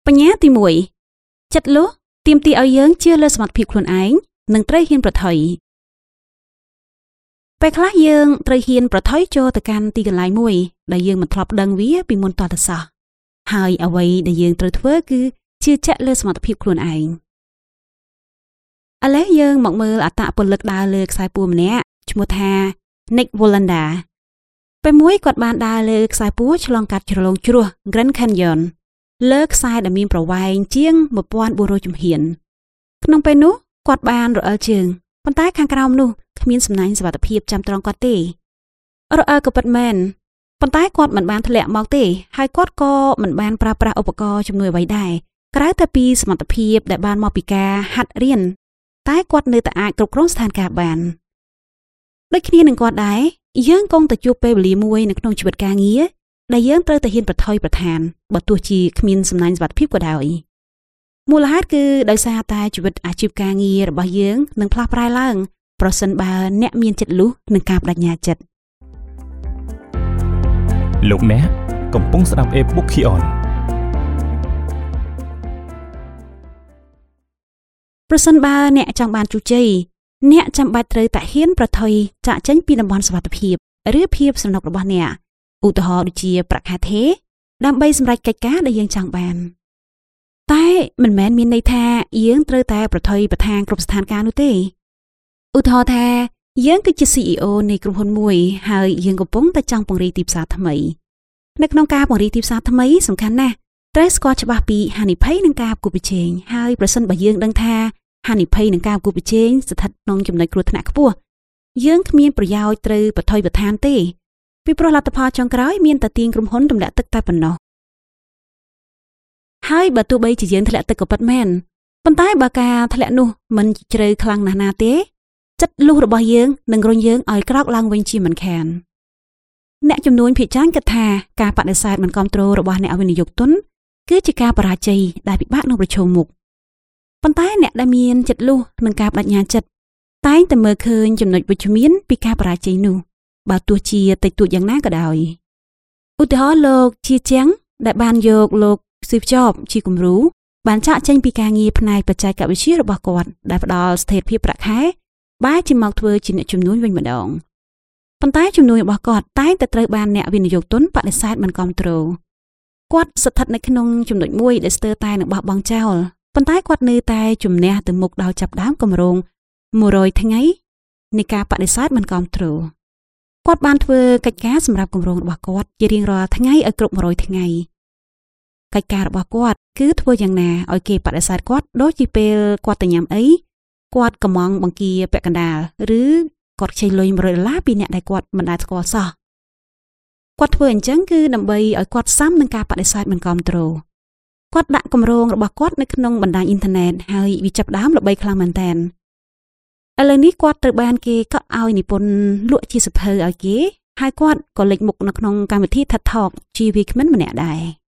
បញ្ញាទី1ចិត្តលុះទៀមទីឲ្យយើងជឿលើសមត្ថភាពខ្លួនឯងនិងត្រូវហ៊ានប្រថុយពេលខ្លះយើងត្រូវហ៊ានប្រថុយចូលទៅកាន់ទីកន្លែងមួយដែលយើងមិនធ្លាប់ដឹងវាពីមុនតទៅសោះហើយអ្វីដែលយើងត្រូវធ្វើគឺជឿជាក់លើសមត្ថភាពខ្លួនឯងឥឡូវយើងមកមើលអត្តពលិកដើរលើខ្សែពួរម្នាក់ឈ្មោះថា Nick Volanda ពេលមួយគាត់បានដើរលើខ្សែពួរឆ្លងកាត់ជ្រលងជ្រោះ Grand Canyon លើខ្សែដែលមានប្រវែងជាង 1400 ជំហានក្នុងពេលនោះគាត់បានរអិលជើងប៉ុន្តែខាងក្រោមនោះគ្មានសំណាញ់សុវត្ថិភាពចាំត្រង់គាត់ទេរអិលក៏ពិតមែនប៉ុន្តែគាត់មិនបានធ្លាក់មកទេហើយគាត់ក៏មិនបានប្រើប្រាស់ឧបករណ៍ជំនួយអ្វីដែរក្រៅតែពីសមត្ថភាពដែលបានមកពីការហាត់រៀនតែគាត់នៅតែអាចគ្រប់គ្រងស្ថានភាពបានដូចគ្នានឹងគាត់ដែរយើងគង់តែជួបពេលវេលាមួយនៅក្នុងជីវិតការងារដែលយើងត្រូវតែហ៊ានប្រថុយប្រថានបើទោះជាគ្មានសំណាញ់សុវត្ថិភាពក៏ដោយមូលហេតុគឺដោយសារតែជីវិតអាជីពការងាររបស់យើងនឹងផ្លាស់ប្រែឡើងប្រសិនបើអ្នកមានចិត្តលុះនិងការបដិញ្ញាចិត្តលោកអ្នកកំពុងស្ដាប់ e-book Kion ប្រសិនបើអ្នកចង់បានជោគជ័យអ្នកចាំបាច់ត្រូវតែហ៊ានប្រថុយចាកចេញពីតំបន់សុវត្ថិភាពឬភាពសំណុករបស់អ្នកឧទាហរណ៍ដូចជាប្រាក់ខែថេរដើម្បីសម្រេចកិច្ចការដែលយើងចង់បានតែមិនមែនមានន័យថាយើងត្រូវតែប្រថុយប្រថានគ្រប់ស្ថានភាពនោះទេឧទាហរណ៍ថាយើងគឺជា CEO នៃក្រុមហ៊ុនមួយហើយយើងកំពុងតែចង់ពង្រីកទីផ្សារថ្មីនៅក្នុងការពង្រីកទីផ្សារថ្មីសំខាន់ណាស់ត្រូវស្គាល់ច្បាស់ពីហានិភ័យនិងការប្រកួតប្រជែងហើយប្រសិនបើយើងដឹងថាហានិភ័យនិងការប្រកួតប្រជែងស្ថិតក្នុងចំណុចគ្រោះថ្នាក់ខ្ពស់យើងគ្មានប្រយោជន៍ត្រូវប្រថុយប្រថានទេពីព្រោះលទ្ធផលចុងក្រោយមានតែទាញក្រុមហ៊ុនទម្លាក់ទឹកតែប៉ុណ្ណោះហើយបើទោះបីជាយើងធ្លាក់ទឹកក៏ពិតមែនប៉ុន្តែបើការធ្លាក់នោះមិនជ្រៅខ្លាំងណាស់ណាទេចិត្តលុះរបស់យើងនឹងរុញយើងឲ្យក្រោកឡើងវិញជាមិនខានអ្នកចំនួនភាគច្រើនគិតថាការបដិសេធមិនគ្រប់គ្រងរបស់អ្នកវិនិយោគទុនគឺជាការបរាជ័យដែលពិបាកនឹងប្រឈមមុខប៉ុន្តែអ្នកដែលមានចិត្តលុះនិងការបដិញ្ញាចិត្តតែងតែមើលឃើញចំណុចវិជ្ជមានពីការបរាជ័យនោះបើទោះជាតិចតួចយ៉ាងណាក៏ដោយឧទាហរណ៍លោកជាជាងដែលបានយកលោក Steve Jobs ជាគំរូបានចាក់ចេញពីការងារផ្នែកបច្ចេកវិទ្យារបស់គាត់ដែលផ្ដល់ស្ថិរភាពប្រាក់ខែបែរជាមកធ្វើជាអ្នកជំនួញវិញម្ដងប៉ុន្តែជំនួយរបស់គាត់តែងតែត្រូវបានអ្នកវិនិយោគទុនបដិសេធមិនគ្រប់គ្រងគាត់ស្ថិតនៅក្នុងចំណុចមួយដែលស្ទើរតែនឹងបោះបង់ចោលប៉ុន្តែគាត់នៅតែជំនះទៅមុខដោយចាប់ដើមគម្រោង100ថ្ងៃនៃការបដិសេធមិនគ្រប់គ្រងគាត់បានធ្វើកិច្ចការសម្រាប់គម្រោងរបស់គាត់ជារៀងរាល់ថ្ងៃឲ្យគ្រប់100ថ្ងៃកិច្ចការរបស់គាត់គឺធ្វើយ៉ាងណាឲ្យគេបដិសេធគាត់ដូចជាពេលគាត់ទៅញ៉ាំអីគាត់កំងបង្គាពាក់កណ្ដាលឬគាត់ខ្ចីលុយ$100ពីអ្នកដែលគាត់មិនដែលស្គាល់សោះគាត់ធ្វើអញ្ចឹងគឺដើម្បីឲ្យគាត់ស៊ាំនឹងការបដិសេធមិនគ្រប់គ្រងគាត់ដាក់គម្រោងរបស់គាត់នៅក្នុងបណ្ដាញអ៊ីនធឺណិតហើយវាចាប់ដើមល្បីខ្លាំងមែនទែនឥឡូវនេះគាត់ត្រូវបានគេកក់ឲ្យនិពន្ធលក់ជាសៀវភៅឲ្យគេហើយគាត់ក៏លេចមុខនៅក្នុងកម្មវិធី TED Talk ជាវាគ្មិនម្នាក់ដែរ